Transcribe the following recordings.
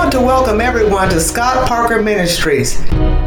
want to welcome everyone to Scott Parker Ministries.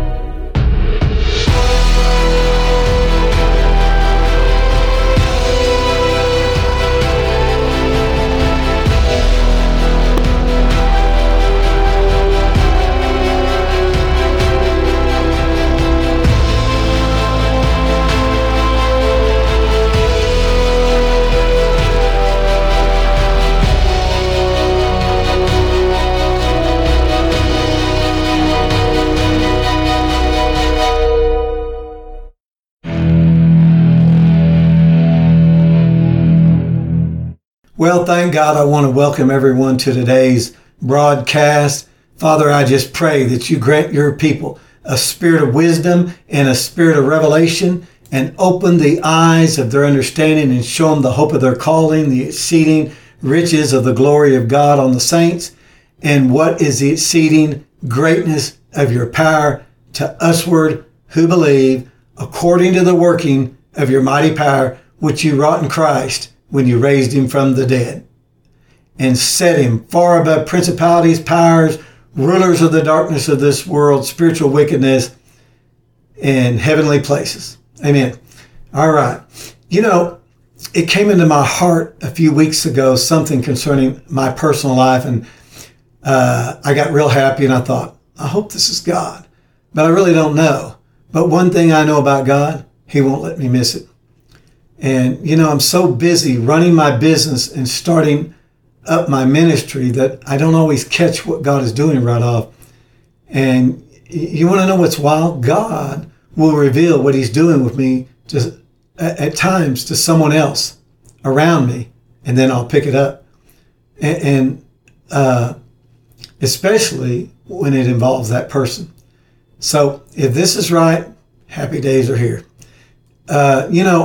Well, thank God, I want to welcome everyone to today's broadcast. Father, I just pray that you grant your people a spirit of wisdom and a spirit of revelation, and open the eyes of their understanding and show them the hope of their calling, the exceeding riches of the glory of God on the saints, and what is the exceeding greatness of your power to usward who believe, according to the working of your mighty power, which you wrought in Christ when you raised him from the dead and set him far above principalities, powers, rulers of the darkness of this world, spiritual wickedness in heavenly places. Amen. All right. You know, it came into my heart a few weeks ago, something concerning my personal life, and I got real happy, and I thought, I hope this is God, but I really don't know. But one thing I know about God, he won't let me miss it. And, you know, I'm so busy running my business and starting up my ministry that I don't always catch what God is doing right off. And you want to know what's wild? God will reveal what he's doing with me just at times to someone else around me, and then I'll pick it up. And especially when it involves that person. So if this is right, happy days are here. You know,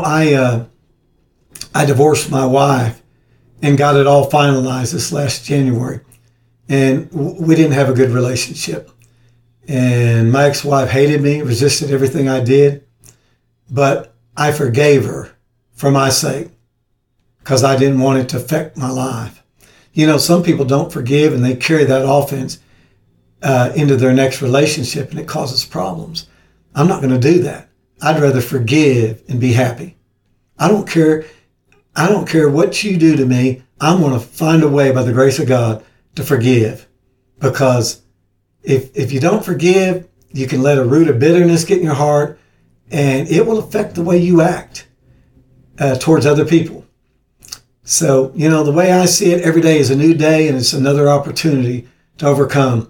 I divorced my wife and got it all finalized this last January. And we didn't have a good relationship. And my ex-wife hated me, resisted everything I did. But I forgave her for my sake because I didn't want it to affect my life. You know, some people don't forgive and they carry that offense into their next relationship, and it causes problems. I'm not going to do that. I'd rather forgive and be happy. I don't care what you do to me. I'm going to find a way by the grace of God to forgive, because if you don't forgive, you can let a root of bitterness get in your heart, and it will affect the way you act towards other people. So, you know, the way I see it, every day is a new day, and it's another opportunity to overcome.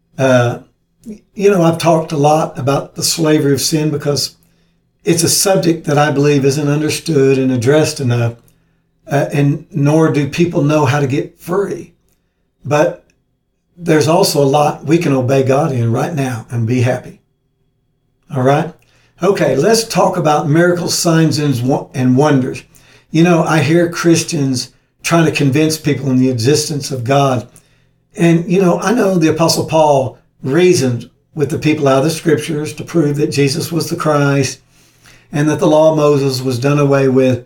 You know, I've talked a lot about the slavery of sin because it's a subject that I believe isn't understood and addressed enough, and nor do people know how to get free. But there's also a lot we can obey God in right now and be happy. All right? Okay, let's talk about miracles, signs, and wonders. You know, I hear Christians trying to convince people in the existence of God. And, you know, I know the Apostle Paul reasoned with the people out of the scriptures to prove that Jesus was the Christ and that the law of Moses was done away with.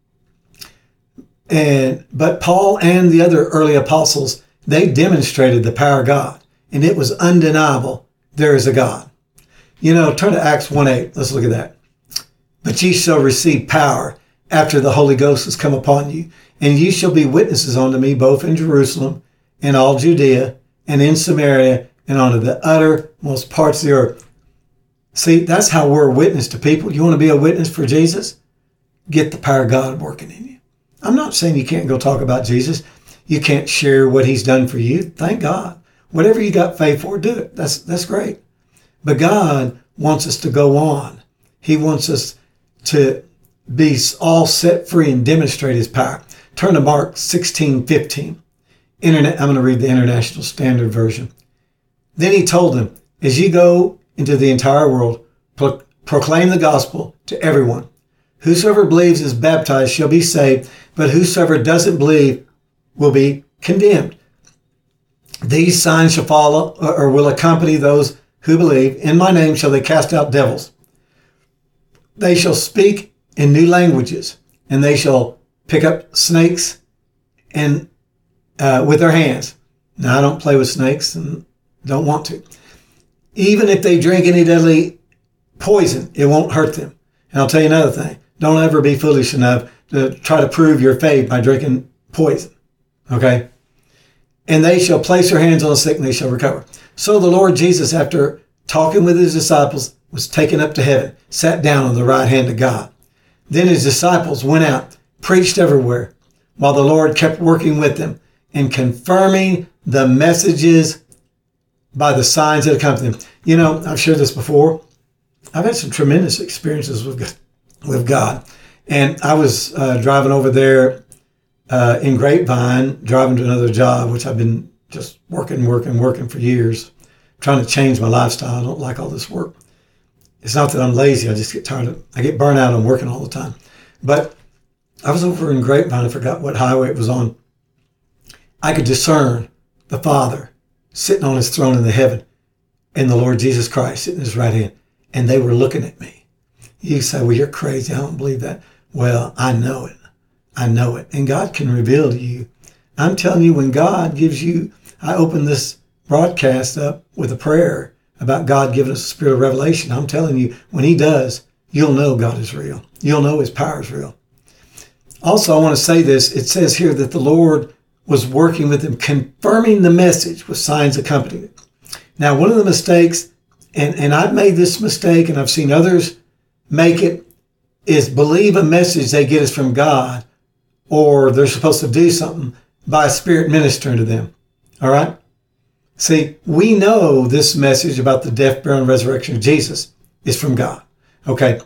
But Paul and the other early apostles, they demonstrated the power of God, and it was undeniable. There is a God. You know, turn to Acts 1:8. Let's look at that. But ye shall receive power after the Holy Ghost has come upon you, and ye shall be witnesses unto me both in Jerusalem and all Judea and in Samaria and unto the uttermost parts of the earth. See, that's how we're a witness to people. You want to be a witness for Jesus? Get the power of God working in you. I'm not saying you can't go talk about Jesus. You can't share what he's done for you. Thank God. Whatever you got faith for, do it. That's great. But God wants us to go on. He wants us to be all set free and demonstrate his power. Turn to Mark 16:15. I'm going to read the International Standard Version. Then he told them, as ye go into the entire world, proclaim the gospel to everyone. Whosoever believes is baptized shall be saved, but whosoever doesn't believe will be condemned. These signs shall follow or will accompany those who believe. In my name shall they cast out devils. They shall speak in new languages, and they shall pick up snakes and with their hands. Now, I don't play with snakes and don't want to. Even if they drink any deadly poison, it won't hurt them. And I'll tell you another thing. Don't ever be foolish enough to try to prove your faith by drinking poison. Okay? And they shall place their hands on the sick and they shall recover. So the Lord Jesus, after talking with his disciples, was taken up to heaven, sat down on the right hand of God. Then his disciples went out, preached everywhere, while the Lord kept working with them and confirming the messages by the signs that accompanied them. You know, I've shared this before. I've had some tremendous experiences with God. And I was driving over there in Grapevine, driving to another job, which I've been just working for years, trying to change my lifestyle. I don't like all this work. It's not that I'm lazy. I just get tired I get burnt out on working all the time. But I was over in Grapevine. I forgot what highway it was on. I could discern the Father sitting on his throne in the heaven and the Lord Jesus Christ sitting in his right hand. And they were looking at me. You say, well, you're crazy. I don't believe that. Well, I know it. I know it. And God can reveal to you. I'm telling you, when God gives you, I opened this broadcast up with a prayer about God giving us a spirit of revelation. I'm telling you, when he does, you'll know God is real. You'll know his power is real. Also, I want to say this. It says here that the Lord was working with them, confirming the message with signs accompanying it. Now, one of the mistakes, and I've made this mistake and I've seen others make it, is believe a message they get is from God or they're supposed to do something by a spirit ministering to them. All right? See, we know this message about the death, burial, and resurrection of Jesus is from God. Okay?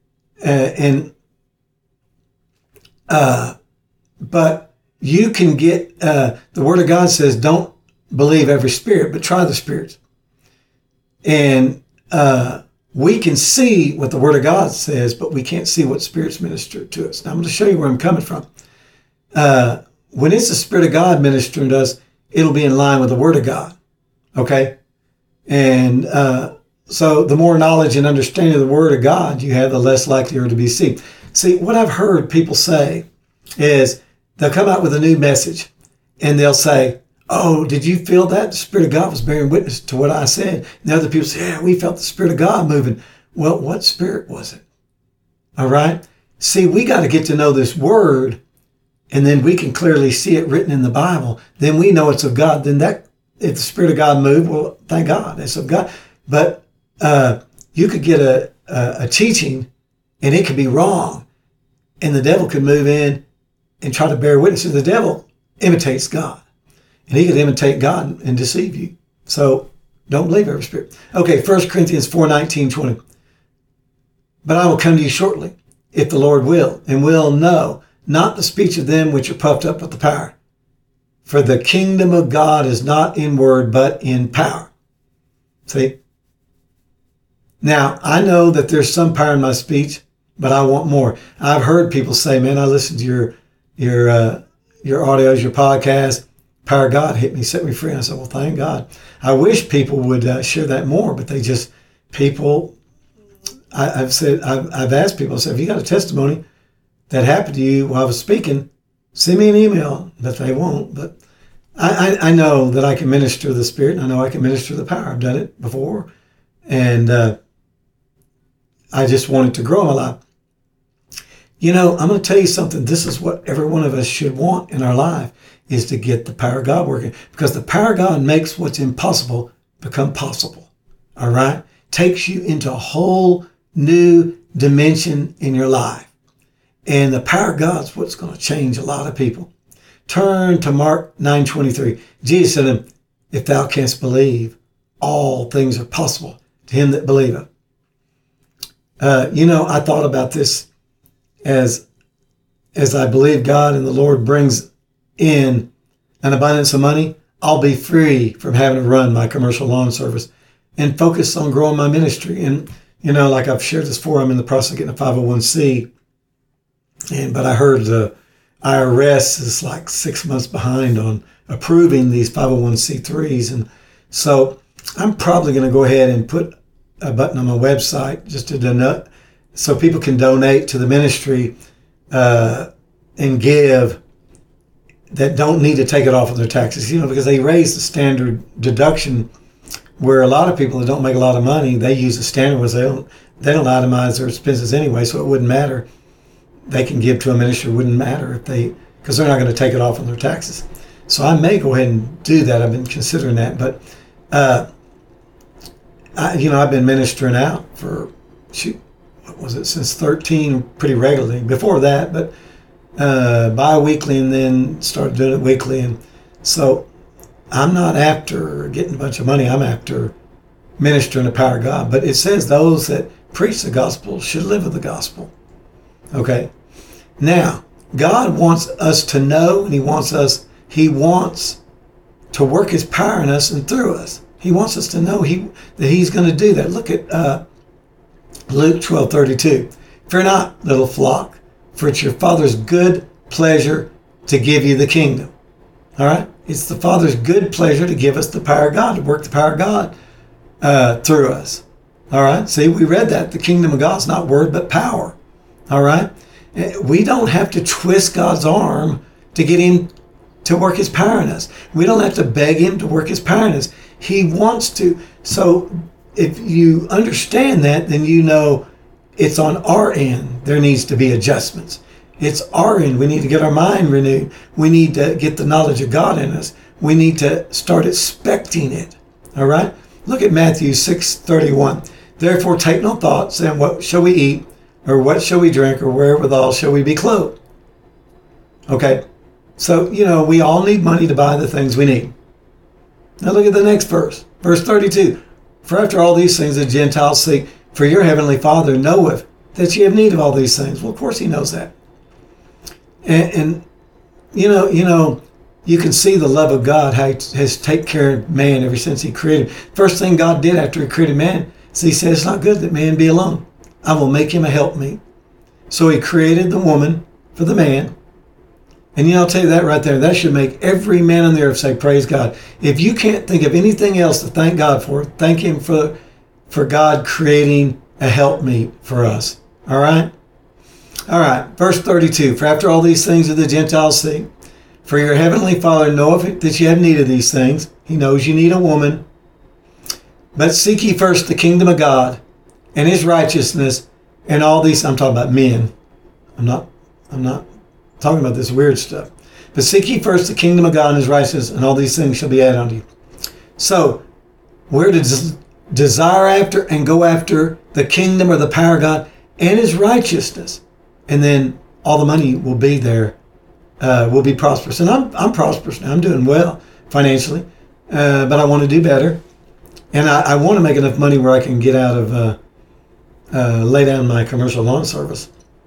But you can get, the Word of God says, don't believe every spirit, but try the spirits. And we can see what the Word of God says, but we can't see what spirits minister to us. Now, I'm going to show you where I'm coming from. When it's the Spirit of God ministering to us, it'll be in line with the Word of God. Okay? And so the more knowledge and understanding of the Word of God you have, the less likely you are to be deceived. See, what I've heard people say is they'll come out with a new message and they'll say, oh, did you feel that? The Spirit of God was bearing witness to what I said. And the other people say, yeah, we felt the Spirit of God moving. Well, what spirit was it? All right? See, we got to get to know this Word, and then we can clearly see it written in the Bible. Then we know it's of God. Then that, if the Spirit of God moved, well, thank God, it's of God. But you could get a teaching, and it could be wrong, and the devil could move in and try to bear witness. The devil imitates God. And he could imitate God and deceive you. So don't believe every spirit. Okay, 1 Corinthians 4:19-20. But I will come to you shortly, if the Lord will, and will know, not the speech of them which are puffed up with the power. For the kingdom of God is not in word, but in power. See? Now, I know that there's some power in my speech, but I want more. I've heard people say, man, I listened to your audios, your podcast. Power of God hit me, set me free. And I said, well, thank God. I wish people would share that more, but I've asked people, I said, if you got a testimony that happened to you while I was speaking, send me an email, but they won't. But I know that I can minister the Spirit, and I know I can minister the power. I've done it before, and I just wanted to grow in my life. You know, I'm going to tell you something. This is what every one of us should want in our life, is to get the power of God working. Because the power of God makes what's impossible become possible. All right? Takes you into a whole new dimension in your life. And the power of God is what's going to change a lot of people. Turn to Mark 9:23. Jesus said to him, if thou canst believe, all things are possible to him that believeth. I thought about this as I believe God and the Lord brings in an abundance of money, I'll be free from having to run my commercial lawn service and focus on growing my ministry. And, like I've shared this before, I'm in the process of getting a 501c. But I heard the IRS is like 6 months behind on approving these 501c3s. And so I'm probably going to go ahead and put a button on my website just to donate, so people can donate to the ministry and give that don't need to take it off of their taxes, because they raise the standard deduction where a lot of people that don't make a lot of money, they use the standard was they don't itemize their expenses anyway, so it wouldn't matter. They can give to a minister, it wouldn't matter because they're not going to take it off on their taxes. So I may go ahead and do that. I've been considering that, but I've been ministering out for since 13 pretty regularly. Before that, but bi-weekly, and then started doing it weekly. And so I'm not after getting a bunch of money. I'm after ministering the power of God. But it says those that preach the gospel should live with the gospel. Okay. Now, God wants us to know, and He wants to work His power in us and through us. He wants us to know that He's going to do that. Look at Luke 12:32. Fear not, little flock, for it's your Father's good pleasure to give you the kingdom. All right? It's the Father's good pleasure to give us the power of God, to work the power of God through us. All right? See, we read that. The kingdom of God is not word, but power. All right? We don't have to twist God's arm to get Him to work His power in us. We don't have to beg Him to work His power in us. He wants to. So if you understand that, then you know it's on our end. There needs to be adjustments. It's our end. We need to get our mind renewed. We need to get the knowledge of God in us. We need to start expecting it. All right? Look at Matthew 6:31. Therefore take no thought, saying, what shall we eat? Or what shall we drink? Or wherewithal shall we be clothed? Okay? So, we all need money to buy the things we need. Now look at the next verse. Verse 32. For after all these things the Gentiles seek, for your heavenly Father knoweth that ye have need of all these things. Well, of course He knows that. And you can see the love of God, how He has taken care of man ever since He created. First thing God did after He created man is He said, it's not good that man be alone. I will make him a helpmeet. So He created the woman for the man. And I'll tell you that right there, that should make every man on the earth say, praise God. If you can't think of anything else to thank God for, thank Him for God creating a helpmeet for us. All right? All right, verse 32. For after all these things do the Gentiles seek, for your heavenly Father knoweth that you have need of these things. He knows you need a woman. But seek ye first the kingdom of God and His righteousness, and all these, I'm talking about men. I'm not talking about this weird stuff. But seek ye first the kingdom of God and His righteousness, and all these things shall be added unto you. So we're to desire after and go after the kingdom or the power of God and His righteousness. And then all the money will be there, will be prosperous. And I'm prosperous now. I'm doing well financially, but I want to do better. And I want to make enough money where I can get out of, lay down my commercial lawn service.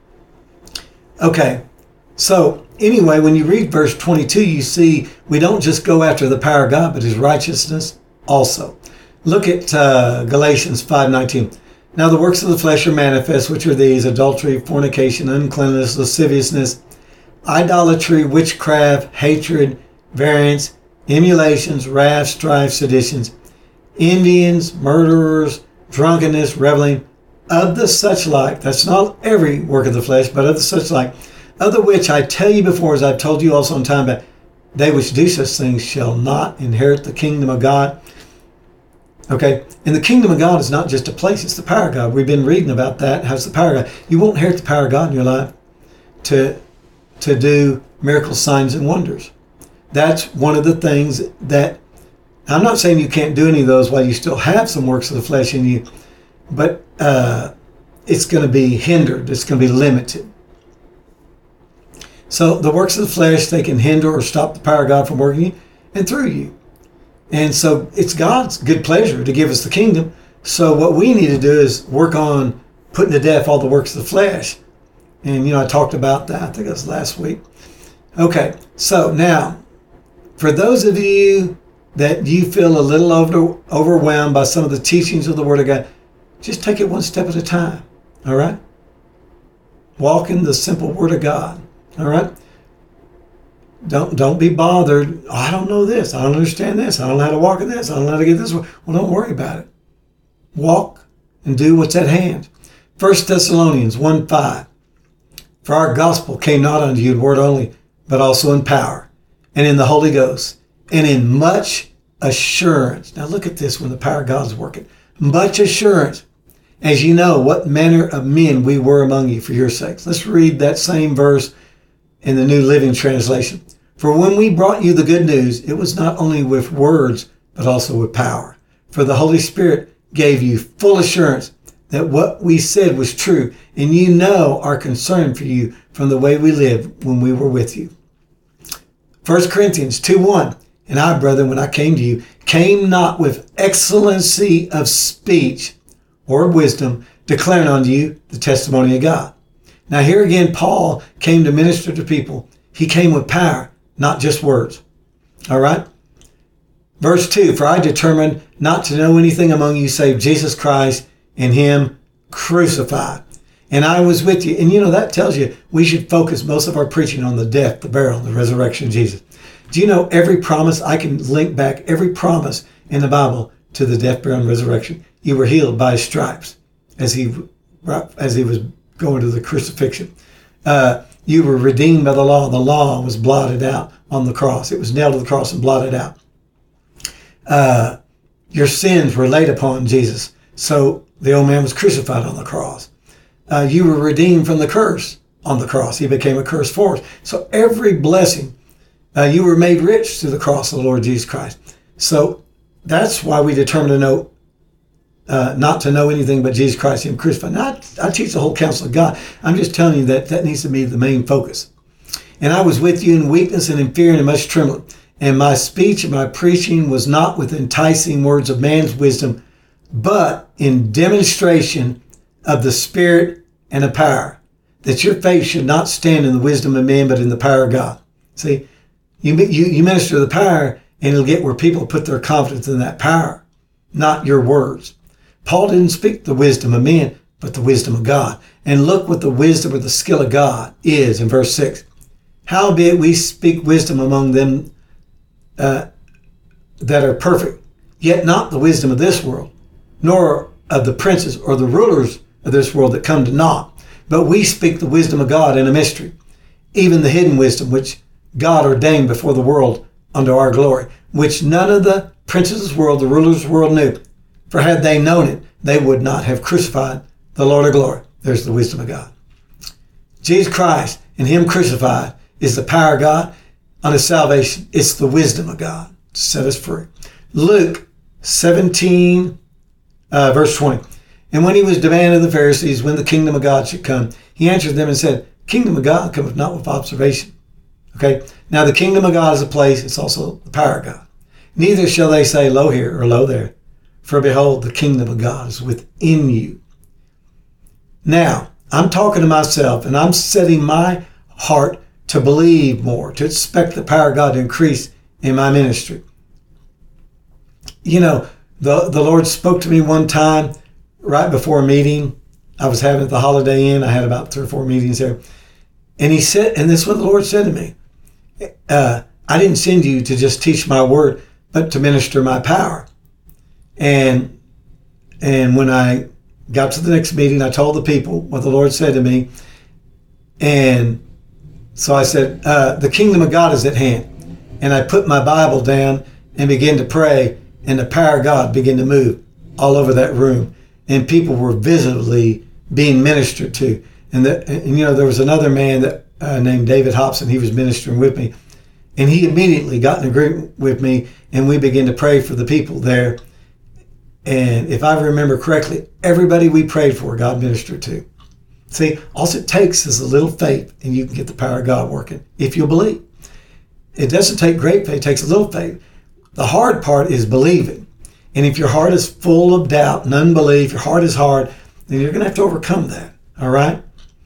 Okay. So anyway, when you read verse 22, you see we don't just go after the power of God, but His righteousness also. Look at Galatians 5:19. Now the works of the flesh are manifest, which are these: adultery, fornication, uncleanness, lasciviousness, idolatry, witchcraft, hatred, variance, emulations, wrath, strife, seditions, envyings, murderers, drunkenness, reveling, of the such like. That's not every work of the flesh, but of the such like. Of the which I tell you before, as I've told you also in time, but they which do such things shall not inherit the kingdom of God. Okay, and the kingdom of God is not just a place, it's the power of God. We've been reading about that. How's the power of God? You won't inherit the power of God in your life to do miracles, signs, and wonders. That's one of the things that, I'm not saying you can't do any of those while you still have some works of the flesh in you, but it's going to be hindered. It's going to be limited. So the works of the flesh, they can hinder or stop the power of God from working you and through you. And so it's God's good pleasure to give us the kingdom. So what we need to do is work on putting to death all the works of the flesh. And, I talked about that. I think that was last week. Okay, so now, for those of you that you feel a little overwhelmed by some of the teachings of the Word of God, just take it one step at a time. All right? Walk in the simple Word of God. All right? Don't be bothered. Oh, I don't know this. I don't understand this. I don't know how to walk in this. I don't know how to get this. Well, don't worry about it. Walk and do what's at hand. 1 Thessalonians 1:5. For our gospel came not unto you in word only, but also in power and in the Holy Ghost, and in much assurance. Now look at this when the power of God is working. Much assurance, as you know what manner of men we were among you for your sakes. Let's read that same verse in the New Living Translation. For when we brought you the good news, it was not only with words, but also with power. For the Holy Spirit gave you full assurance that what we said was true, and you know our concern for you from the way we lived when we were with you. 1 Corinthians 2:1, and I, brethren, when I came to you, came not with excellency of speech or of wisdom, declaring unto you the testimony of God. Now here again, Paul came to minister to people. He came with power, not just words. All right? Verse 2, for I determined not to know anything among you save Jesus Christ and him crucified. And I was with you. And you know, that tells you we should focus most of our preaching on the death, the burial, and the resurrection of Jesus. Do you know every promise? I can link back every promise in the Bible to the death, burial, and resurrection. You were healed by his stripes as he was going to the crucifixion. You were redeemed by the law. The law was blotted out on the cross. It was nailed to the cross and blotted out. Your sins were laid upon Jesus. So the old man was crucified on the cross. You were redeemed from the curse on the cross. He became a curse for us. So every blessing, you were made rich through the cross of the Lord Jesus Christ. So that's why we determined to know, not to know anything but Jesus Christ, him crucified. Now, I teach the whole counsel of God. I'm just telling you that needs to be the main focus. And I was with you in weakness and in fear and in much trembling. And my speech and my preaching was not with enticing words of man's wisdom, but in demonstration of the Spirit and of power, that your faith should not stand in the wisdom of men, but in the power of God. See, you minister the power, and it'll get where people put their confidence in that power, not your words. Paul didn't speak the wisdom of men, but the wisdom of God. And look what the wisdom or the skill of God is in verse 6. Howbeit we speak wisdom among them that are perfect, yet not the wisdom of this world, nor of the princes or the rulers of this world that come to naught. But we speak the wisdom of God in a mystery, even the hidden wisdom which God ordained before the world unto our glory, which none of the princes of this world, the rulers of the world knew. For had they known it, they would not have crucified the Lord of glory. There's the wisdom of God. Jesus Christ and him crucified is the power of God unto salvation. It's the wisdom of God to set us free. Luke 17, verse 20. And when he was demanded of the Pharisees when the kingdom of God should come, he answered them and said, kingdom of God cometh not with observation. Okay. Now the kingdom of God is a place. It's also the power of God. Neither shall they say, lo here or lo there. For behold, the kingdom of God is within you. Now, I'm talking to myself and I'm setting my heart to believe more, to expect the power of God to increase in my ministry. You know, the Lord spoke to me one time right before a meeting. I was having at the Holiday Inn. I had about 3 or 4 meetings there. And he said, and this is what the Lord said to me. I didn't send you to just teach my word, but to minister my power. And when I got to the next meeting, I told the people what the Lord said to me. And so I said, the kingdom of God is at hand. And I put my Bible down and began to pray, and the power of God began to move all over that room. And people were visibly being ministered to. And you know, there was another man that named David Hobson. He was ministering with me. And he immediately got in agreement with me, and we began to pray for the people there. And if I remember correctly, everybody we prayed for, God ministered to. See, all it takes is a little faith, and you can get the power of God working, if you'll believe. It doesn't take great faith, it takes a little faith. The hard part is believing. And if your heart is full of doubt and unbelief, your heart is hard, then you're going to have to overcome that, all right?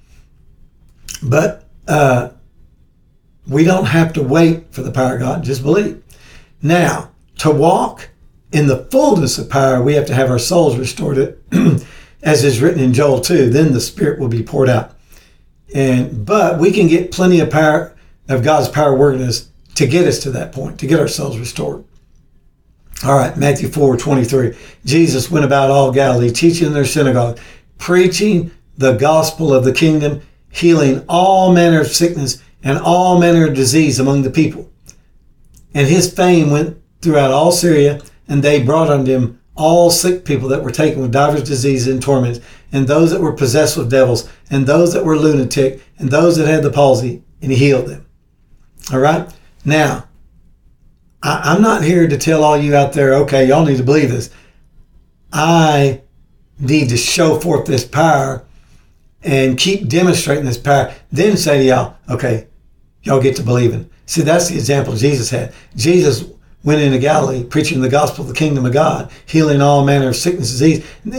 But we don't have to wait for the power of God, just believe. Now, to walk in the fullness of power, we have to have our souls restored, as is written in Joel 2. Then the Spirit will be poured out. But we can get plenty of power, of God's power working us to get us to that point, to get our souls restored. All right, Matthew 4:23. Jesus went about all Galilee, teaching in their synagogue, preaching the gospel of the kingdom, healing all manner of sickness and all manner of disease among the people. And his fame went throughout all Syria, and they brought unto him all sick people that were taken with divers diseases and torments, and those that were possessed with devils, and those that were lunatic, and those that had the palsy, and he healed them. All right? Now, I'm not here to tell all you out there, okay, y'all need to believe this. I need to show forth this power and keep demonstrating this power. Then say to y'all, okay, y'all get to believing. See, that's the example Jesus had. Jesus went into Galilee preaching the gospel of the kingdom of God, healing all manner of sickness and disease. And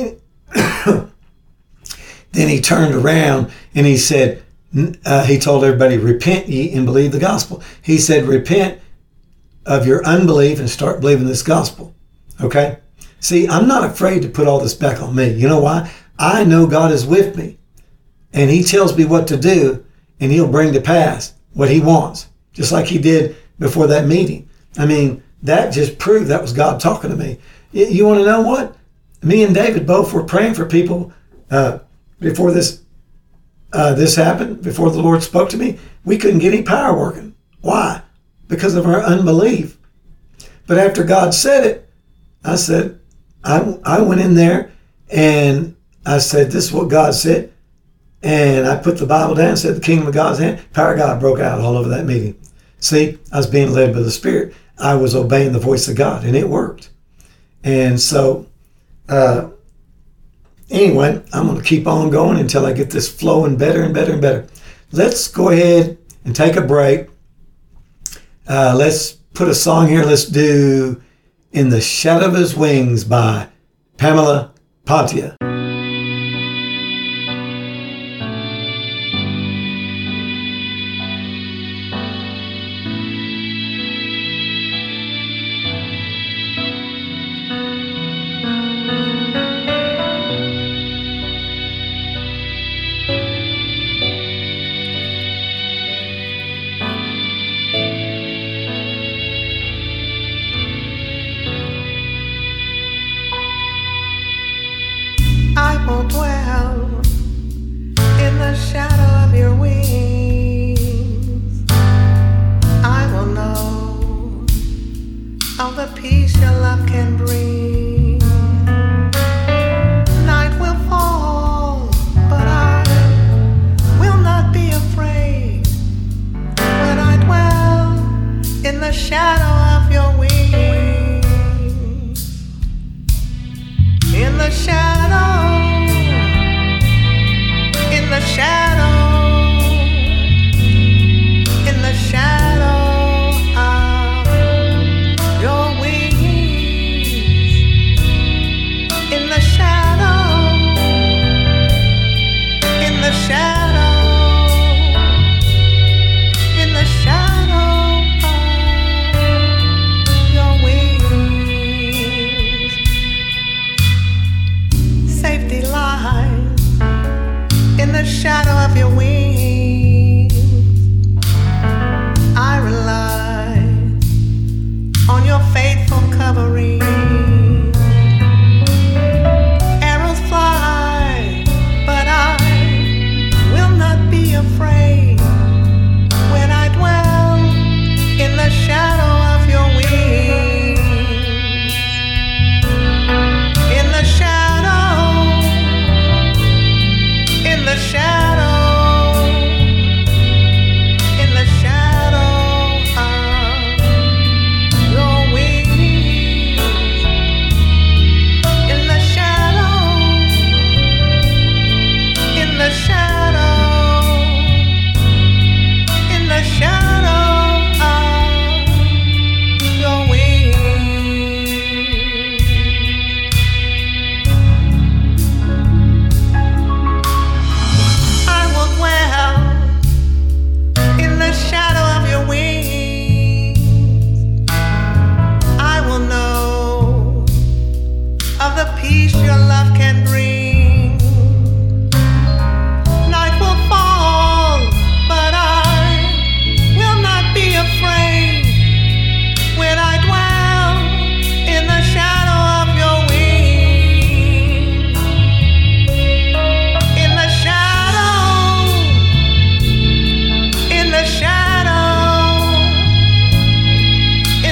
then he turned around and he said, he told everybody, repent ye and believe the gospel. He said, repent of your unbelief and start believing this gospel. Okay? See, I'm not afraid to put all this back on me. You know why? I know God is with me, and he tells me what to do, and he'll bring to pass what he wants, just like he did before that meeting. I mean, that just proved that was God talking to me. You want to know what? Me and David both were praying for people before this happened, before the Lord spoke to me. We couldn't get any power working. Why? Because of our unbelief. But after God said it, I said, I went in there and I said, this is what God said. And I put the Bible down and said, the kingdom of God's hand. Power of God broke out all over that meeting. See, I was being led by the Spirit. I was obeying the voice of God, and it worked. And so, anyway, I'm going to keep on going until I get this flowing better and better and better. Let's go ahead and take a break. Let's put a song here. Let's do In the Shadow of His Wings by Pamela Pontia. I will dwell in the shadow of your wings. I will know of the peace your love can bring. Night will fall, but I will not be afraid when I dwell in the shadow of your wings. In the shadow, in the shadow, in the shadow of your wings. In the shadow, in the shadow, in the shadow of your wings. Safety lies in the shadow of your wings. I rely on your faithful covering. Arrows fly, but I will not be afraid when I dwell in the shadow of your wings. In the shadow, in the shadow, in the shadow of your wings. In the shadow, in the shadow, in the shadow of your wings. I will dwell in the shadow of your wings. I will know of the peace your love can bring. Night will fall, but I will not be afraid when I dwell in the shadow of your wings. In the shadow, in the shadow,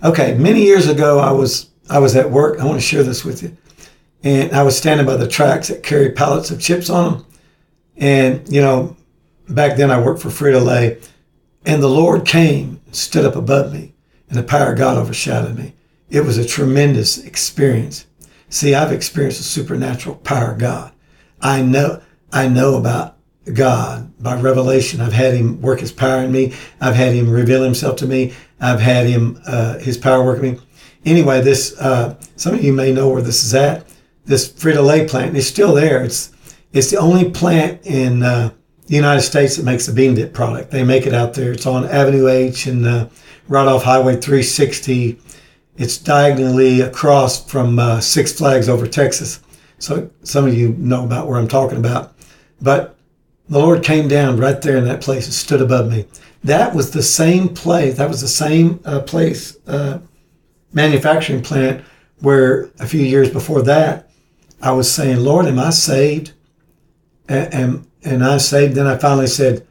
Okay, many years ago, I was at work. I want to share this with you. And I was standing by the tracks that carry pallets of chips on them. And, back then I worked for Frito-Lay. And the Lord came, stood up above me, and the power of God overshadowed me. It was a tremendous experience. See, I've experienced the supernatural power of God. I know about God by revelation. I've had him work his power in me. I've had him reveal himself to me. I've had him, his power work in me. Anyway, this, some of you may know where this is at. This Frito-Lay plant is still there. It's the only plant in the United States that makes the bean dip product. They make it out there. It's on Avenue H and right off Highway 360. It's diagonally across from Six Flags over Texas. So some of you know about where I'm talking about. But the Lord came down right there in that place and stood above me. That was the same place. That was the same place, manufacturing plant, where a few years before that, I was saying, Lord, am I saved? And I saved. Then I finally said,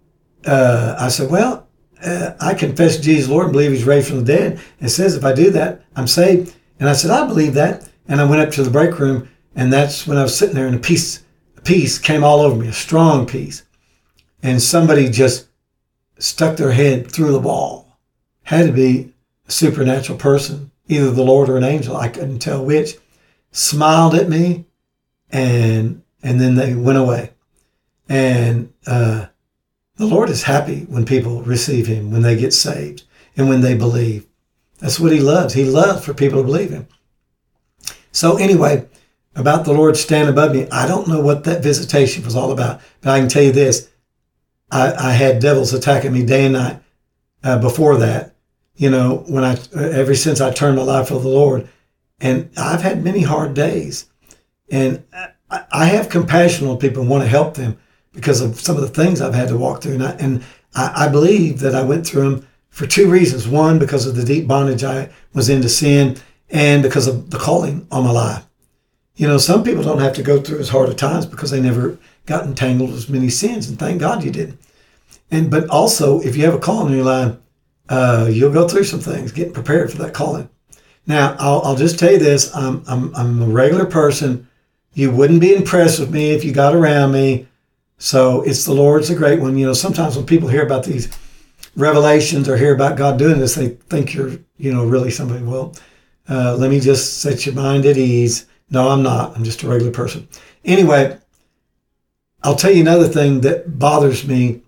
well, I confess Jesus Lord and believe he's raised from the dead. It says if I do that, I'm saved. And I said, I believe that. And I went up to the break room, and that's when I was sitting there, and a peace came all over me, a strong peace. And somebody just stuck their head through the wall. Had to be a supernatural person, either the Lord or an angel. I couldn't tell which. Smiled at me, and then they went away. And the Lord is happy when people receive him, when they get saved, and when they believe. That's what he loves. He loves for people to believe him. So anyway, about the Lord standing above me, I don't know what that visitation was all about, but I can tell you this. I had devils attacking me day and night before that, ever since I turned my life over to the Lord. And I've had many hard days. And I have compassion on people and want to help them because of some of the things I've had to walk through. And I believe that I went through them for two reasons. One, because of the deep bondage I was into sin, and because of the calling on my life. Some people don't have to go through as hard of times because they never got entangled with as many sins, and thank God you didn't. But also, if you have a calling in your life, you'll go through some things, getting prepared for that calling. Now, I'll just tell you this. I'm a regular person. You wouldn't be impressed with me if you got around me. So it's the Lord's a great one. Sometimes when people hear about these revelations or hear about God doing this, they think you're, really somebody. Well, let me just set your mind at ease. No, I'm not. I'm just a regular person. Anyway, I'll tell you another thing that bothers me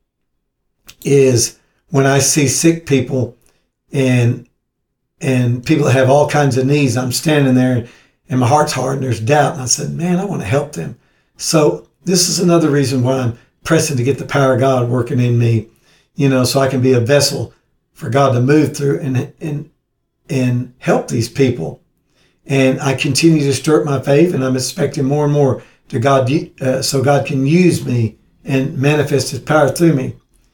is when I see sick people and people that have all kinds of needs. I'm standing there and my heart's hard and there's doubt. And I said, man, I want to help them. So this is another reason why I'm pressing to get the power of God working in me, so I can be a vessel for God to move through and help these people. And I continue to stir up my faith, and I'm expecting more and more to God, so God can use me and manifest his power through me.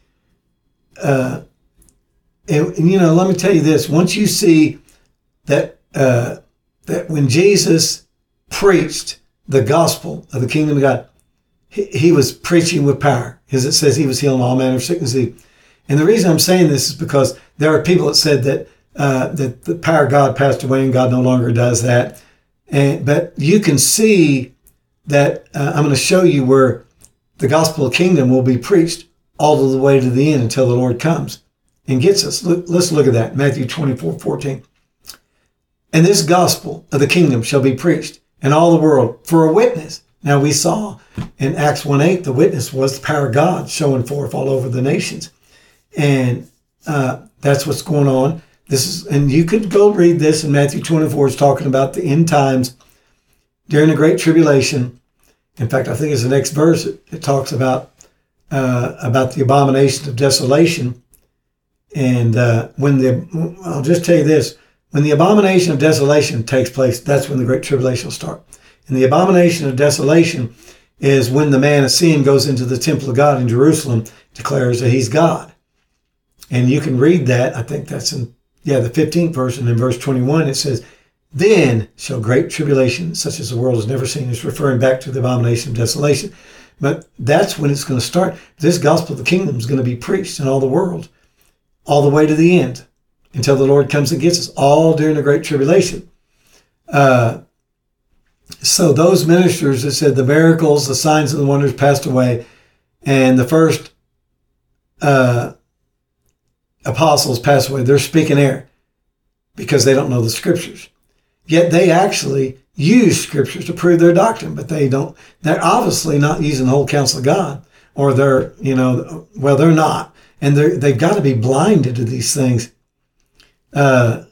And let me tell you this. Once you see that when Jesus preached the gospel of the kingdom of God, he was preaching with power. As it says, he was healing all manner of sickness. And the reason I'm saying this is because there are people that said that the power of God passed away and God no longer does that. But you can see that I'm going to show you where the gospel of the kingdom will be preached all the way to the end until the Lord comes and gets us. Let's look at that. Matthew 24:14. And this gospel of the kingdom shall be preached in all the world for a witness. Now we saw in Acts 1:8, the witness was the power of God showing forth all over the nations. And that's what's going on. And you could go read this in Matthew 24. It's talking about the end times during the Great Tribulation. In fact, I think it's the next verse. It talks about the abomination of desolation. And I'll just tell you this, when the abomination of desolation takes place, that's when the Great Tribulation will start. And the abomination of desolation is when the man of sin goes into the temple of God in Jerusalem, declares that he's God. And you can read that. I think that's in the 15th verse, and in verse 21 it says, then shall great tribulation, such as the world has never seen. It's referring back to the abomination of desolation. But that's when it's going to start. This gospel of the kingdom is going to be preached in all the world, all the way to the end. until the Lord comes and gets us, all during the Great Tribulation. So those ministers that said the miracles, the signs and the wonders passed away, and the first apostles passed away, they're speaking error because they don't know the scriptures. Yet they actually use scriptures to prove their doctrine, but they're obviously not using the whole counsel of God, or they're not. And they've got to be blinded to these things. Like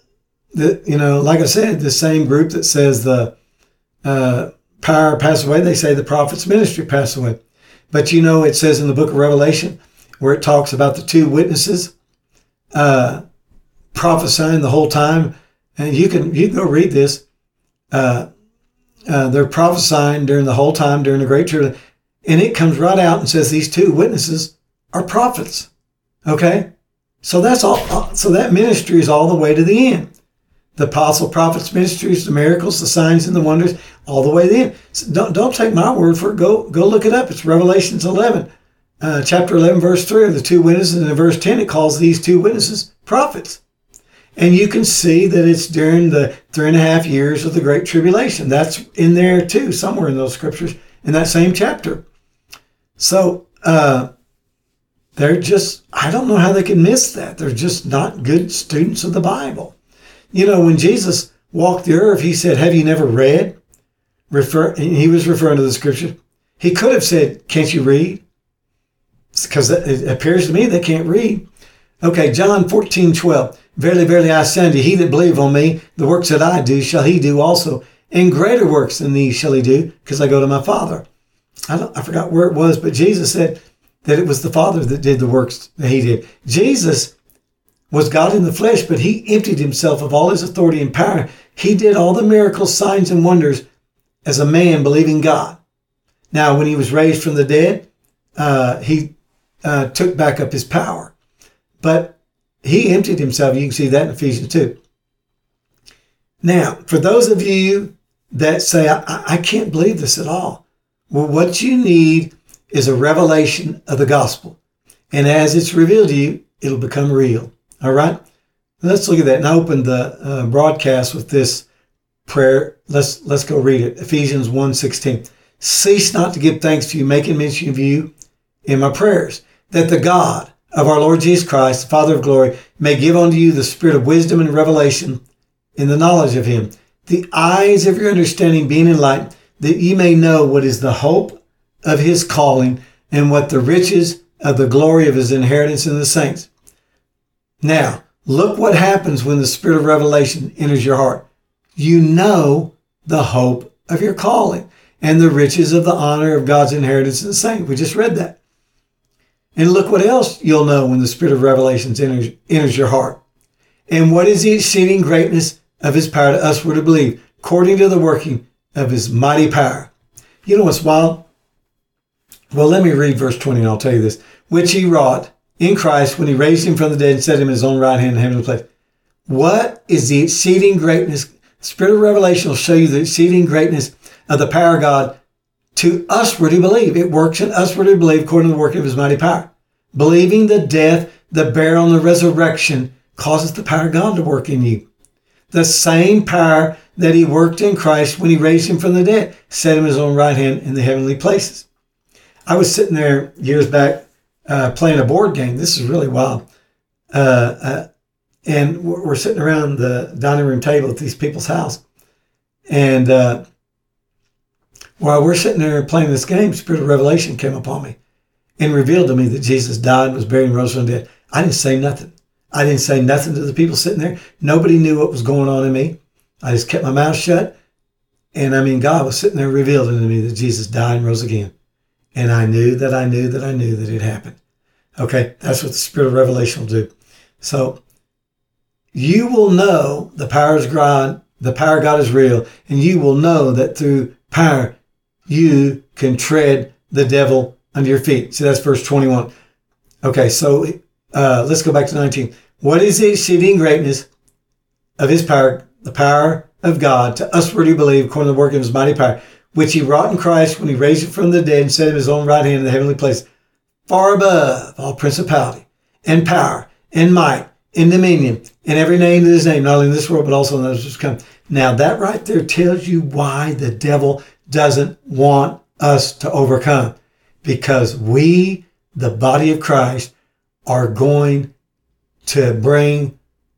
I said, the same group that says the power passed away, they say the prophet's ministry passed away. But it says in the book of Revelation, where it talks about the two witnesses prophesying the whole time, and you can go read this. They're prophesying during the whole time during the Great Tribulation, and it comes right out and says these two witnesses are prophets. Okay, so that's all. So that ministry is all the way to the end. The apostle prophets' ministries, the miracles, the signs and the wonders, all the way to the end. So don't take my word for it. Go look it up. It's Revelations 11, chapter 11, verse 3 are the two witnesses, and in verse 10 it calls these two witnesses prophets. And you can see that it's during the 3.5 years of the Great Tribulation. That's in there too, somewhere in those scriptures, in that same chapter. So they're just, I don't know how they can miss that. They're just not good students of the Bible. When Jesus walked the earth, he said, have you never read? And he was referring to the scripture. He could have said, can't you read? Because it appears to me they can't read. Okay, John 14:12. Verily, verily, I say unto you, he that believeth on me, the works that I do shall he do also. And greater works than these shall he do, because I go to my Father. I forgot where it was, but Jesus said that it was the Father that did the works that he did. Jesus was God in the flesh, but he emptied himself of all his authority and power. He did all the miracles, signs, and wonders as a man believing God. Now, when he was raised from the dead, he took back up his power. But he emptied himself. You can see that in Ephesians 2. Now, for those of you that say, I can't believe this at all. Well, what you need is a revelation of the gospel. And as it's revealed to you, it'll become real. All right? Let's look at that. And I opened the broadcast with this prayer. Let's go read it. Ephesians 1:16. Cease not to give thanks to you, making mention of you in my prayers, that the God of our Lord Jesus Christ, the Father of glory, may give unto you the spirit of wisdom and revelation in the knowledge of him, the eyes of your understanding being enlightened, that ye may know what is the hope of his calling and what the riches of the glory of his inheritance in the saints. Now, look what happens when the spirit of revelation enters your heart. You know the hope of your calling and the riches of the honor of God's inheritance in the saints. We just read that. And look what else you'll know when the spirit of revelation enters your heart. And what is the exceeding greatness of his power to us who believe, according to the working of his mighty power. You know what's wild? Well, let me read verse 20 and I'll tell you this. Which he wrought in Christ when he raised him from the dead and set him in his own right hand in heavenly place. What is the exceeding greatness? The spirit of revelation will show you the exceeding greatness of the power of God to us who believe. It works in us who believe according to the working of his mighty power. Believing the death, the burial, and the resurrection causes the power of God to work in you. The same power that he worked in Christ when he raised him from the dead, set him in his own right hand in the heavenly places. I was sitting there years back playing a board game. This is really wild. And we're sitting around the dining room table at these people's house. And while we're sitting there playing this game, Spirit of Revelation came upon me and revealed to me that Jesus died, was buried, and rose from the dead. I didn't say nothing. I didn't say nothing to the people sitting there. Nobody knew what was going on in me. I just kept my mouth shut. And God was sitting there revealing to me that Jesus died and rose again. And I knew that it happened. Okay, that's what the Spirit of Revelation will do. So you will know the power of God is real, and you will know that through power you can tread the devil under your feet. See, that's verse 21. Okay, so let's go back to 19. What is the exceeding greatness of his power, the power of God to us who believe according to the work of his mighty power, which he wrought in Christ when he raised him from the dead and set him in his own right hand in the heavenly place, far above all principality and power and might and dominion and every name that is named, not only in this world, but also in those which come. Now that right there tells you why the devil doesn't want us to overcome. Because we, the body of Christ, are going to bring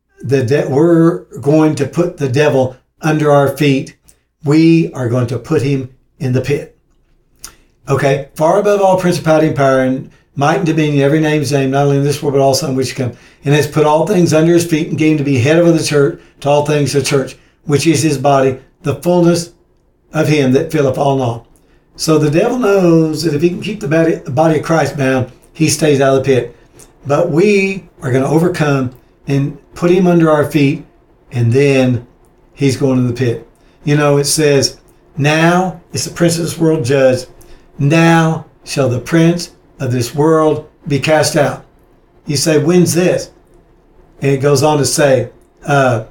we're going to put the devil under our feet. We are going to put him in the pit. Okay, far above all principality and power and might and dominion, every name is named, not only in this world, but also in which come. And has put all things under his feet and gave him to be head over the church, to all things the church, which is his body, the fullness of him that filleth all in all. So the devil knows that if he can keep the body of Christ bound, he stays out of the pit. But we are going to overcome and put him under our feet, and then he's going to the pit. You know, it says, now is the prince of this world judged. Now shall the prince of this world be cast out. You say, when's this? And it goes on to say, what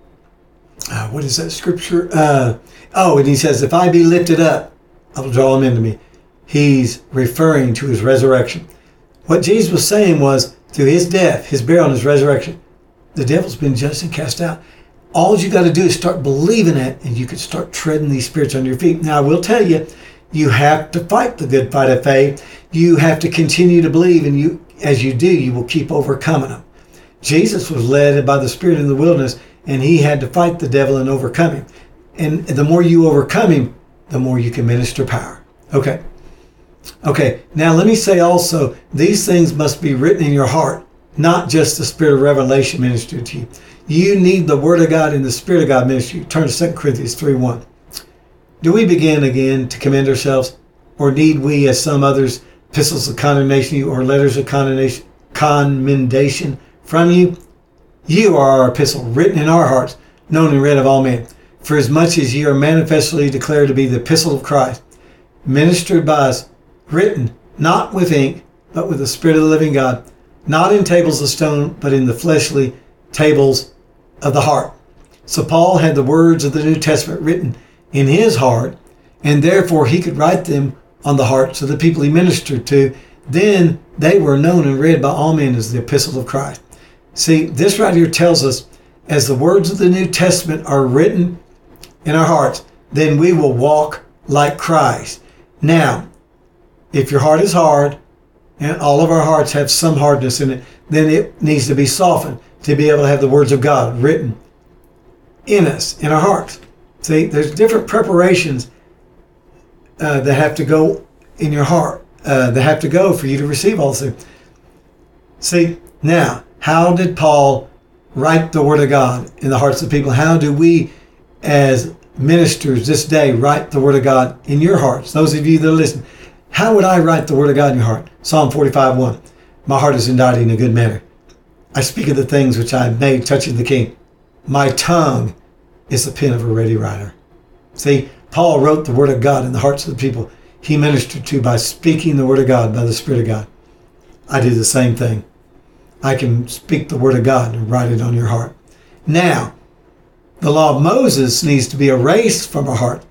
is that scripture? And he says, if I be lifted up, I will draw him into me. He's referring to his resurrection. What Jesus was saying was, through his death, his burial, and his resurrection, the devil's been judged and cast out. All you got to do is start believing it, and you can start treading these spirits under your feet. Now, I will tell you, you have to fight the good fight of faith. You have to continue to believe, and as you do, you will keep overcoming them. Jesus was led by the Spirit in the wilderness, and he had to fight the devil and overcome him. And the more you overcome him, the more you can minister power. Okay, now let me say also, these things must be written in your heart, not just the Spirit of revelation ministered to you. You need the Word of God and the Spirit of God ministry. Turn to 2 Corinthians 3:1. Do we begin again to commend ourselves, or need we, as some others, epistles of condemnation or letters of commendation from you? You are our epistle, written in our hearts, known and read of all men. For as much as ye are manifestly declared to be the epistle of Christ, ministered by us, written not with ink, but with the Spirit of the living God, not in tables of stone, but in the fleshly tables of the heart. So Paul had the words of the New Testament written in his heart, and therefore he could write them on the hearts of the people he ministered to. Then they were known and read by all men as the epistles of Christ. See, this right here tells us, as the words of the New Testament are written in our hearts, then we will walk like Christ. Now, if your heart is hard, and all of our hearts have some hardness in it, then it needs to be softened to be able to have the words of God written in us, in our hearts. See, there's different preparations that have to go in your heart, that have to go for you to receive all this. See, now, how did Paul write the Word of God in the hearts of people? How do we, as ministers this day, write the Word of God in your hearts? Those of you that listen, how would I write the Word of God in your heart? Psalm 45:1. My heart is indited in a good manner. I speak of the things which I have made touching the King. My tongue is the pen of a ready writer. See, Paul wrote the Word of God in the hearts of the people he ministered to by speaking the Word of God by the Spirit of God. I do the same thing. I can speak the Word of God and write it on your heart. Now, the law of Moses needs to be erased from our heart.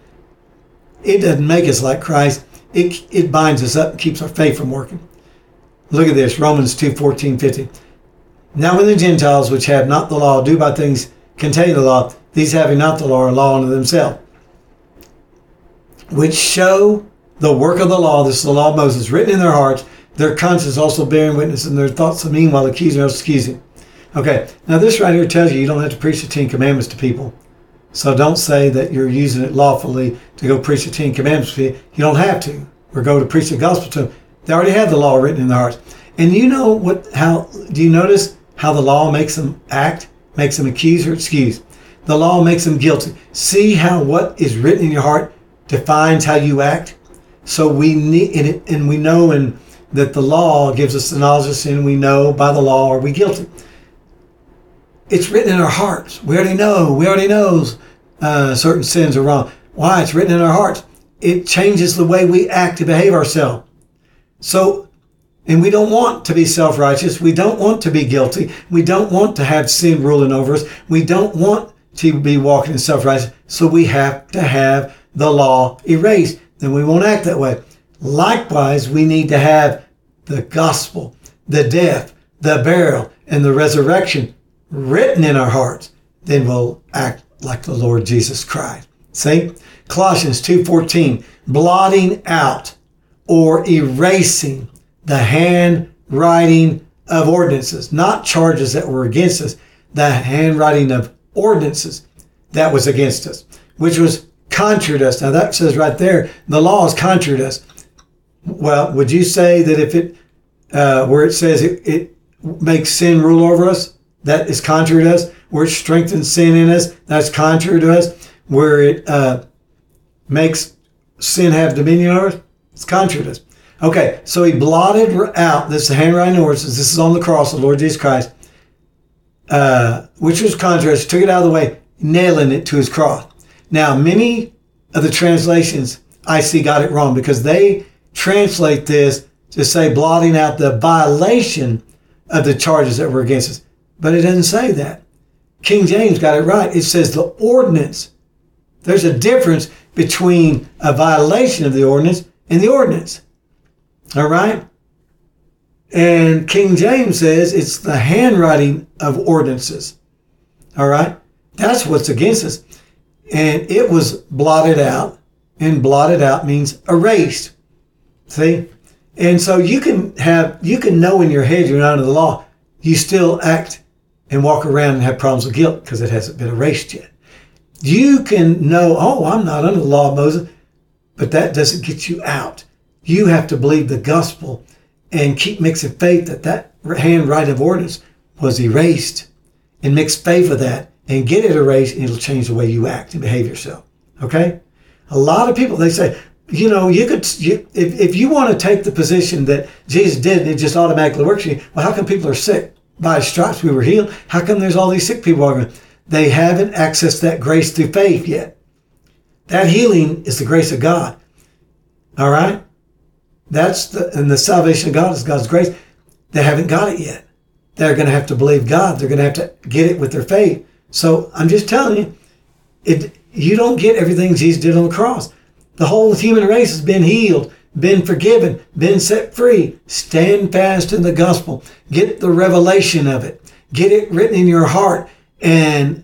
It doesn't make us like Christ. It binds us up and keeps our faith from working. Look at this, Romans 2:14-15. Now when the Gentiles which have not the law do by things contain the law, these having not the law are law unto themselves, which show the work of the law, this is the law of Moses, written in their hearts, their conscience also bearing witness, and their thoughts of meanwhile accusing or excusing. Okay, now this right here tells you don't have to preach the 10 Commandments to people. So don't say that you're using it lawfully to go preach the 10 Commandments to people. You don't have to, or go to preach the gospel to them. They already have the law written in their hearts. And you know do you notice how the law makes them act, makes them accuse or excuse? The law makes them guilty. See how what is written in your heart defines how you act? So we need it, and we know that the law gives us the knowledge of sin. We know by the law are we guilty. It's written in our hearts. We already know certain sins are wrong. Why? It's written in our hearts. It changes the way we act and behave ourselves. So, and we don't want to be self-righteous. We don't want to be guilty. We don't want to have sin ruling over us. We don't want to be walking in self-righteousness. So we have to have the law erased. Then we won't act that way. Likewise, we need to have the gospel, the death, the burial, and the resurrection written in our hearts, then we'll act like the Lord Jesus Christ. See? Colossians 2:14, blotting out or erasing the handwriting of ordinances, not charges that were against us, the handwriting of ordinances that was against us, which was contrary to us. Now that says right there, the law is contrary to us. Well, would you say that if it, where it says it makes sin rule over us, that is contrary to us? Where it strengthens sin in us, that's contrary to us? Where it makes sin have dominion over us, it's contrary to us. Okay, so he blotted out, this is the handwriting of ordinances, this is on the cross, the Lord Jesus Christ, which was contrary, he took it out of the way, nailing it to his cross. Now, many of the translations I see got it wrong because they translate this to say blotting out the violation of the charges that were against us. But it doesn't say that. King James got it right. It says the ordinance. There's a difference between a violation of the ordinance and the ordinance. All right? And King James says it's the handwriting of ordinances. All right? That's what's against us. And it was blotted out. And blotted out means erased. See? And so you can know in your head you're not under the law. You still act and walk around and have problems with guilt because it hasn't been erased yet. You can know, oh, I'm not under the law of Moses, but that doesn't get you out. You have to believe the gospel and keep mixing faith that handwriting of ordinance was erased, and mix faith with that and get it erased, and it'll change the way you act and behave yourself. Okay? A lot of people, they say, if you want to take the position that Jesus did and it just automatically works for you, well, how come people are sick? By his stripes we were healed. How come there's all these sick people walking around? They haven't accessed that grace through faith yet. That healing is the grace of God. All right? And the salvation of God is God's grace. They haven't got it yet. They're going to have to believe God. They're going to have to get it with their faith. So I'm just telling you, you don't get everything Jesus did on the cross. The whole human race has been healed, been forgiven, been set free. Stand fast in the gospel. Get the revelation of it. Get it written in your heart. And,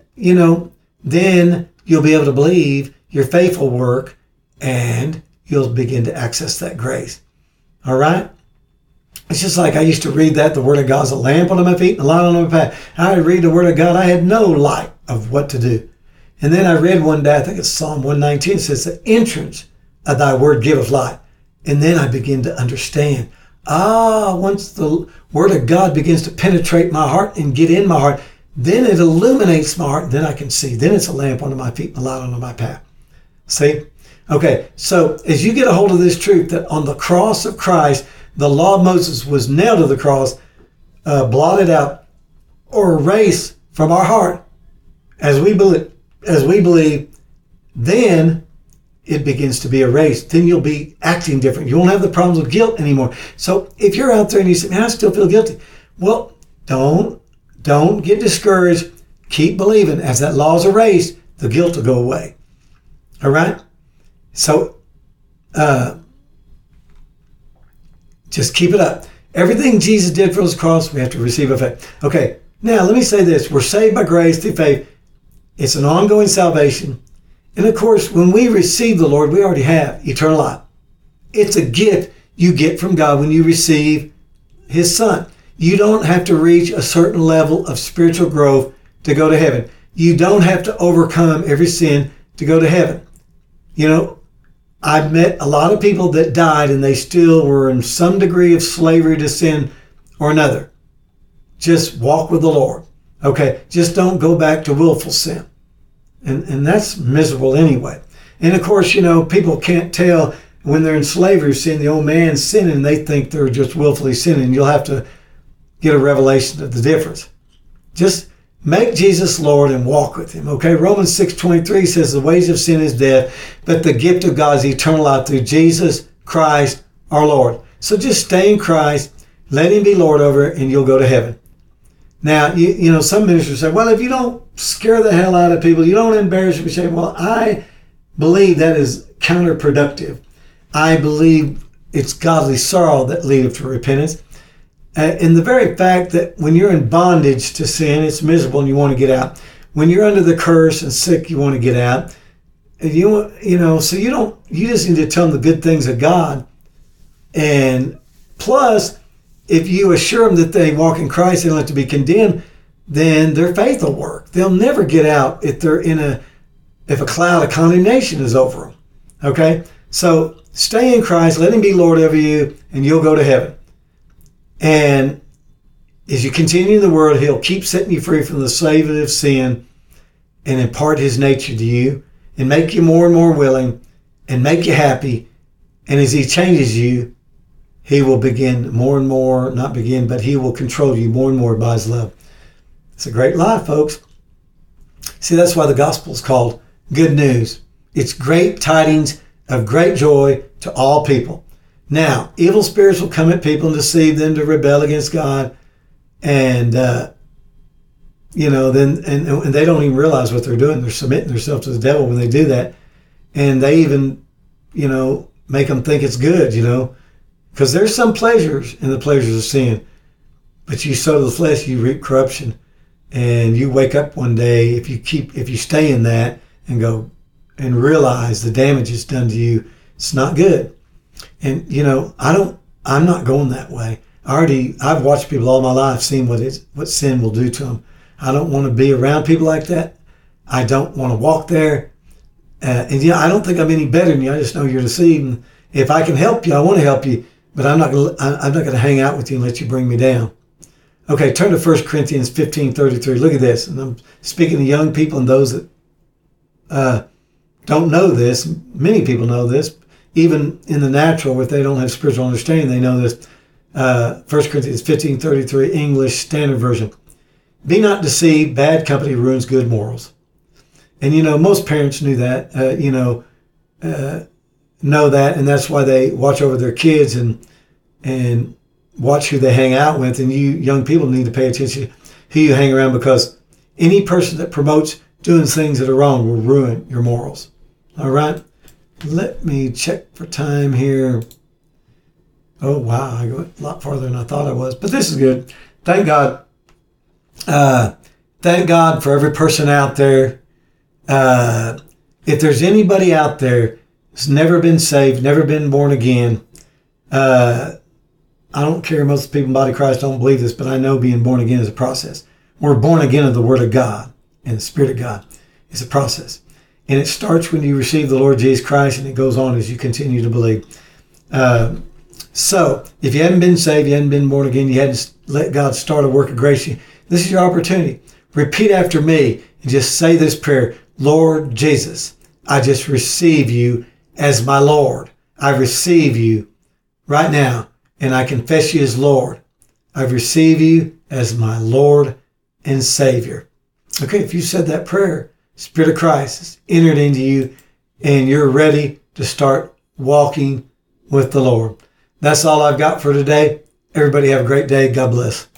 then you'll be able to believe your faith will work and you'll begin to access that grace. All right? It's just like I used to read that the Word of God is a lamp on my feet and a light on my path. I would read the Word of God. I had no light of what to do. And then I read one day, I think it's Psalm 119, it says, the entrance of thy word giveth light. And then I begin to understand. Once the Word of God begins to penetrate my heart and get in my heart, then it illuminates my heart. Then I can see. Then it's a lamp under my feet and a light under my path. See? Okay, so as you get a hold of this truth that on the cross of Christ, the law of Moses was nailed to the cross, blotted out, or erased from our heart, as we believe, then it begins to be erased. Then you'll be acting different. You won't have the problems with guilt anymore. So if you're out there and you say, man, I still feel guilty. Well, don't get discouraged. Keep believing. As that law is erased, the guilt will go away. All right? So just keep it up. Everything Jesus did for his cross, we have to receive of faith. Okay, now let me say this. We're saved by grace through faith. It's an ongoing salvation. And of course, when we receive the Lord, we already have eternal life. It's a gift you get from God when you receive his Son. You don't have to reach a certain level of spiritual growth to go to heaven. You don't have to overcome every sin to go to heaven. I've met a lot of people that died and they still were in some degree of slavery to sin or another. Just walk with the Lord. Okay, just don't go back to willful sin. And that's miserable anyway. And of course, people can't tell when they're in slavery, seeing the old man sinning, they think they're just willfully sinning. You'll have to get a revelation of the difference. Just make Jesus Lord and walk with him. Okay, Romans 6:23 says the wage of sin is death, but the gift of God is eternal life through Jesus Christ our Lord. So just stay in Christ, let him be Lord over it, and you'll go to heaven. Now, some ministers say, well, if you don't scare the hell out of people, you don't embarrass your shame. Well, I believe that is counterproductive. I believe it's godly sorrow that leadeth to repentance. in the very fact that when you're in bondage to sin, it's miserable and you want to get out. When you're under the curse and sick, you want to get out. And you just need to tell them the good things of God. And plus, if you assure them that they walk in Christ, they don't have to be condemned, then their faith will work. They'll never get out if a cloud of condemnation is over them. Okay? So stay in Christ, let him be Lord over you, and you'll go to heaven. And as you continue in the world, he'll keep setting you free from the slavery of sin and impart his nature to you and make you more and more willing and make you happy. And as he changes you, he will begin more and more, not begin, but he will control you more and more by his love. It's a great life, folks. See, that's why the gospel is called good news. It's great tidings of great joy to all people. Now, evil spirits will come at people and deceive them to rebel against God. And, then they don't even realize what they're doing. They're submitting themselves to the devil when they do that. And they even, make them think it's good, because there's some pleasures in the pleasures of sin. But you sow the flesh, you reap corruption. And you wake up one day, if you stay in that and go and realize the damage it's done to you, it's not good. And, I'm not going that way. I've watched people all my life, seen what sin will do to them. I don't want to be around people like that. I don't want to walk there. I don't think I'm any better than you. I just know you're deceived. If I can help you, I want to help you, but I'm not going to hang out with you and let you bring me down. Okay, turn to 1 Corinthians 15:33. Look at this. And I'm speaking to young people and those that don't know this. Many people know this. Even in the natural, if they don't have spiritual understanding, they know this. 1 Corinthians 15:33, English Standard Version. Be not deceived, bad company ruins good morals. And most parents knew that, know that, and that's why they watch over their kids and watch who they hang out with. And you young people need to pay attention to who you hang around, because any person that promotes doing things that are wrong will ruin your morals. All right? Let me check for time here. Oh, wow. I go a lot farther than I thought I was. But this is good. Thank God. Thank God for every person out there. If there's anybody out there who's never been saved, never been born again, I don't care. Most people in the body of Christ don't believe this, but I know being born again is a process. We're born again of the Word of God and the Spirit of God. It's a process. And it starts when you receive the Lord Jesus Christ, and it goes on as you continue to believe. So, if you haven't been saved, you haven't been born again, you hadn't let God start a work of grace, this is your opportunity. Repeat after me and just say this prayer. Lord Jesus, I just receive you as my Lord. I receive you right now, and I confess you as Lord. I receive you as my Lord and Savior. Okay, if you said that prayer, Spirit of Christ has entered into you, and you're ready to start walking with the Lord. That's all I've got for today. Everybody have a great day. God bless.